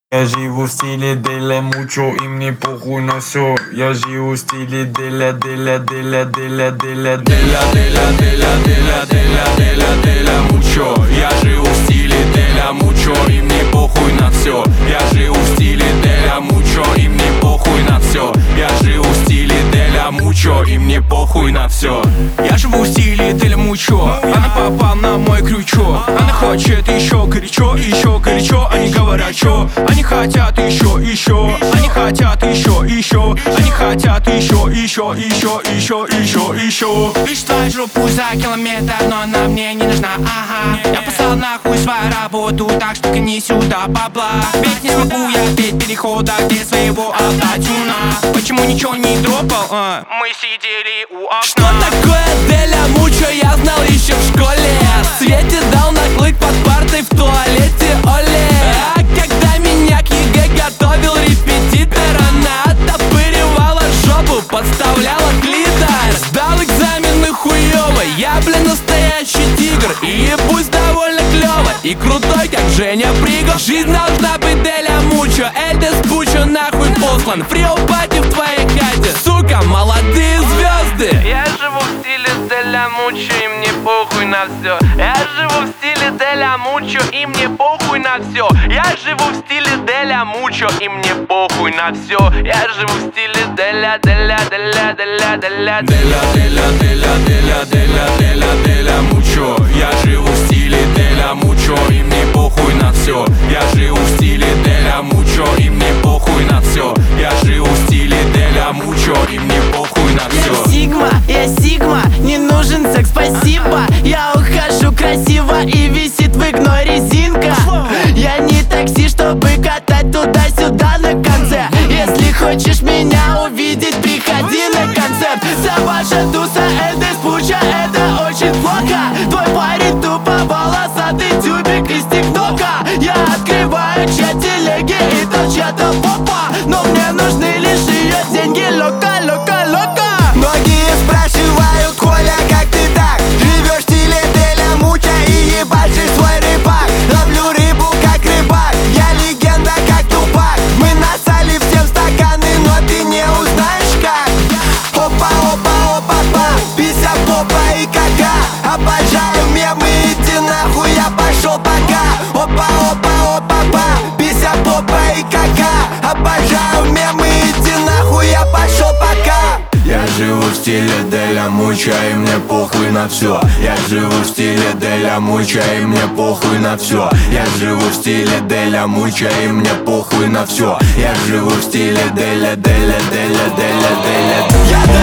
Я живу в стиле Деля Мучо, и мне похуй на все. Я живу в стиле Деля Мучо. Я живу в стиле Деля Мучо, и мне похуй на все. Я живу в стиле Деля Мучо, и мне похуй на все. Я живу в стиле Деля Мучо, и мне похуй на все. Я живу в стиле Деля Мучо. Она попала на мой крючок. Она хочет еще горячо, они говорят, что они хотят еще. Они хотят еще. Они хотят еще. Ищет твою жопу за километр, но она мне не нужна, ага. Я послал нахуй свою работу, так что гони сюда бабла. Ведь не смогу я петь перехода, где своего автотюна. Почему ничего не дропал? Мы сидели у окна. Что такое Деля Мучо, я знал еще в школе. Свете дал наклык под партой в туалете, оле. А когда меня к ЕГЭ готовил репетитор, она оттопыривала жопу, подставляла клитор. Сдал экзамены хуёво, я, настоящий тигр. И ебусь довольно клёво и крутой, как Женя Приго. Жизнь должна быть Деля Мучо, Эльдес Пучо нахуй послан. Фрио-пати в твоей хате, сука, молодые звезды. Я живу в стиле Деля Мучо, и мне похуй на все. Я живу в стиле Деля Мучо, и мне похуй на все. Я живу в стиле Деля Мучо, и мне похуй на все. Я живу в стиле Деля Мучо. Я живу в стиле Деля Мучо, и мне похуй на все. Я живу в стиле Деля Мучо, и мне похуй на все. Я живу в стиле Деля Мучо, и мне похуй на все. Я Сигма, не нужен секс, спасибо. Я ухожу красиво, и висит в игной резинка. Я не такси, чтобы катать туда-сюда на конце. Если хочешь меня увидеть, приходи на концерт. Саваша Туса, Эльдес Пучо, это очень плохо. Твой парень тупо волосатый тюбик из тиктока. Я открываю чат телеги и там чья-то попа. Но мне нужны лишь ее деньги, лока. Многие спрашивают, Коля, как ты так живешь в стиле Деля Мучо и ебашишь свой рыбак. Ловлю рыбу как рыбак, я легенда как Тупак. Мы насали всем стаканы, но ты не узнаешь как. Опа, пися, попа и кака. Обожаю мемы, иди нахуй, я пошел пока. Опа, пися, попа и кака. Обожаю мемы, иди нахуй, я пошел пока. Я живу в стиле Деля Мучо, и мне похуй на все. Я живу в стиле Деля Мучо, и мне похуй на все. Я живу в стиле Деля Мучо, и мне похуй на все. Я живу в стиле Деля. Я